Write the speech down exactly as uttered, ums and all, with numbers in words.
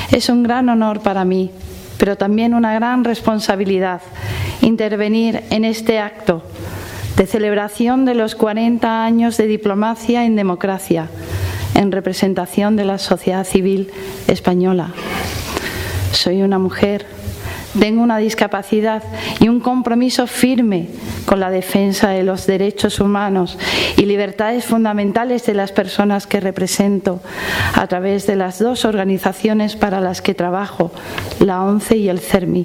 Es un gran honor para mí, pero también una gran responsabilidad intervenir en este acto de celebración de los cuarenta años de diplomacia en democracia, en representación de la sociedad civil española. Soy una mujer, tengo una discapacidad y un compromiso firme con la defensa de los derechos humanos y libertades fundamentales de las personas que represento a través de las dos organizaciones para las que trabajo, la ONCE y el CERMI.